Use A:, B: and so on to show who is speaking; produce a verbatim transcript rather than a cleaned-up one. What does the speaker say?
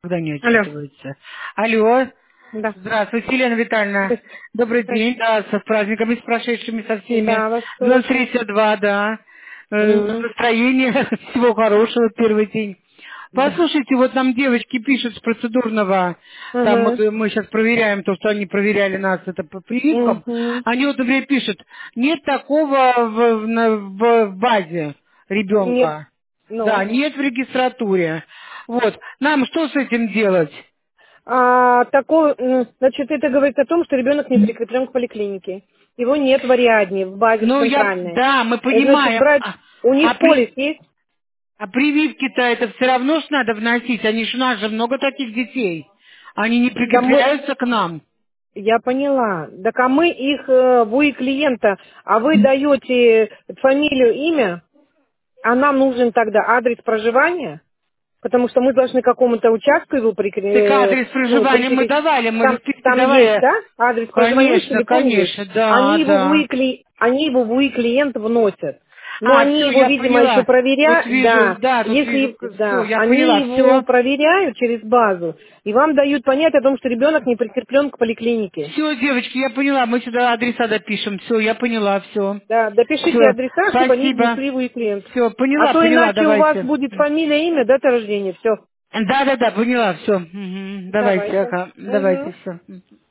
A: когда не
B: Алло.
A: отчитывается. Алло.
B: Да.
A: Здравствуйте, Елена Витальевна. Добрый день, да, со с праздниками, с прошедшими, со всеми.
B: Да, вас
A: двадцать
B: тоже.
A: тридцать два, да. Э,
B: М,
A: Настроение, всего хорошего, первый день.
B: Да.
A: Послушайте, вот нам девочки пишут с процедурного, там вот
B: Ага.
A: э, мы сейчас проверяем то, что они проверяли нас, это по прививкам.
B: Мгм.
A: Они вот, например, пишут, нет такого в, в- на- в- в базе
B: Нет.
A: ребенка. Да,
B: Ну.
A: нет в регистратуре. Вот. Нам что с этим делать?
B: А, такой, м, значит, это говорит о том, что ребенок не прикреплен к поликлинике. Его нет в Ариадне, в базе в
A: Ну, я,
B: центральной.
A: да, мы
B: Э, Значит,
A: понимаем.
B: брать...
A: А,
B: У
A: а
B: них
A: при-
B: полис есть?
A: а прививки-то это все равно ж надо вносить. Они ж, у нас же много таких детей. Они не
B: Да мы...
A: прикрепляются к нам.
B: Я поняла. Так а мы их, э, вы клиента, а вы даете фамилию, имя, а нам нужен тогда адрес проживания? Потому что мы должны к какому-то участку его
A: Так
B: прикрепить,
A: адрес
B: ну,
A: проживания мы
B: прикрепить.
A: давали, мы же
B: Там,
A: списки
B: там есть,
A: давали.
B: да, адрес проживания, есть,
A: Конечно,
B: телефон есть.
A: конечно, да,
B: Они его в
A: да.
B: уикли, они его в уи клиент вносят. Но
A: А,
B: они
A: все,
B: его,
A: я
B: видимо, еще
A: поняла. Тут
B: проверяют,
A: вижу,
B: да,
A: да, тут вижу,
B: если,
A: все,
B: да,
A: я
B: они
A: поняла,
B: его
A: все.
B: проверяют через базу, и вам дают понять о том, что ребенок не прикреплен к поликлинике.
A: Все, девочки, я поняла, мы сюда адреса допишем. Все, я поняла, все.
B: Да, допишите
A: Все,
B: адреса, чтобы они
A: спасибо.
B: внесли в уи клиент.
A: Все,
B: А
A: поняла,
B: то
A: поняла,
B: иначе у вас
A: давайте.
B: будет фамилия, имя, дата рождения, все.
A: Да, да, да, поняла, все. Давайте,
B: Давайте.
A: ага, давайте,
B: Угу.
A: все.